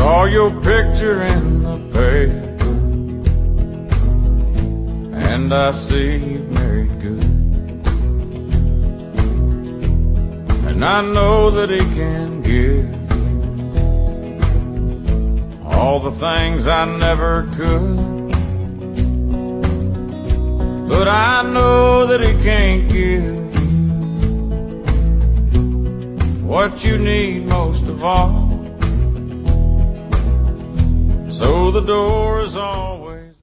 saw your picture in the paper, and I see you've married good. And I know that he can give you all the things I never could, but I know that he can't give you what you need most of all. So the door is always